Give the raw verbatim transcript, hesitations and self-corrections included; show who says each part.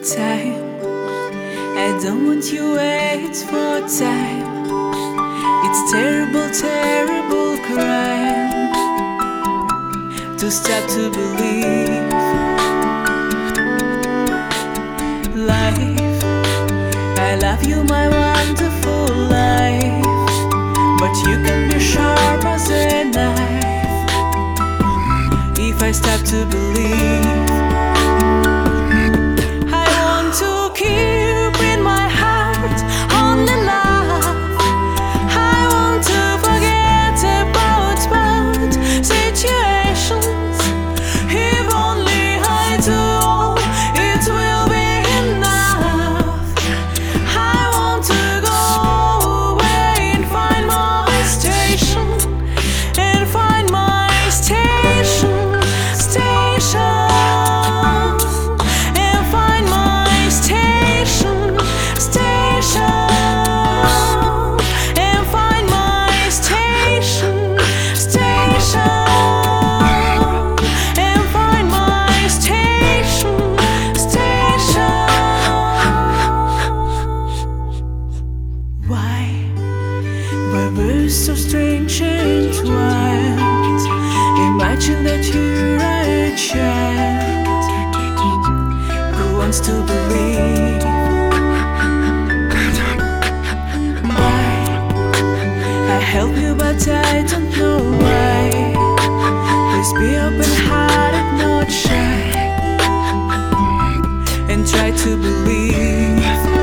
Speaker 1: time. I don't want you wait for time. It's terrible, terrible crime to stop to believe. Life, I love you, my wonderful life, but you can be sharp as a knife if I stop to believe. Why we're so strange and wild. Imagine that you're a child who wants to believe. Why I help you but I don't know why. Please be open-hearted, not shy, and try to believe.